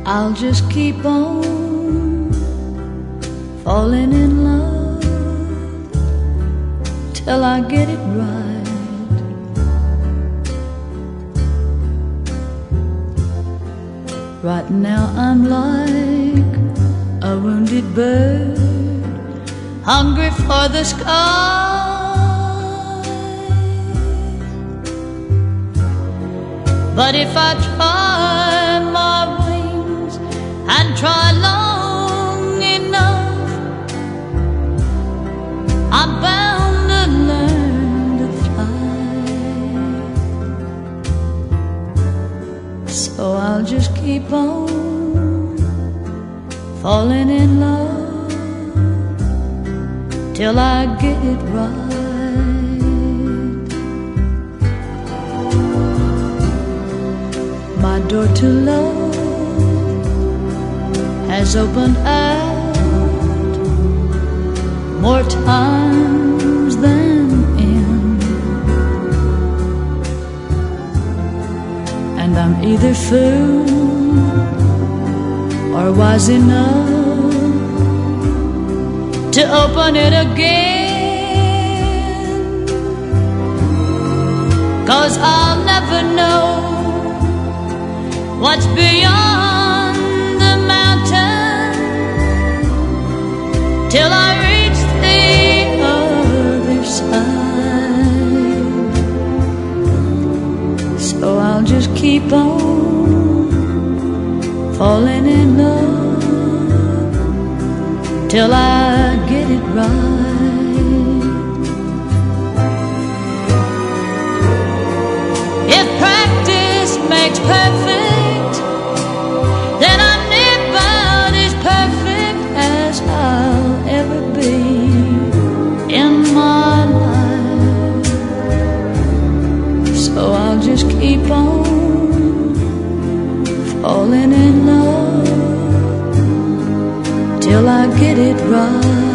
I'll just keep on falling in love till I get it right. Right now I'm like a wounded bird, hungry for the sky. But if I try my wings and try long enough, I'm bound to learn to fly. So I'll just keep on falling in love till I get it right. My door to love has opened out more times than in, and I'm either fool or wise enough to open it again. 'Cause I'll never know what's beyond the mountain till I reach the other side. So I'll just keep on falling in love till I get it right. If practice makes perfect, then I'm about as perfect as I'll ever be in my life. So I'll just keep on falling in love till I get it right.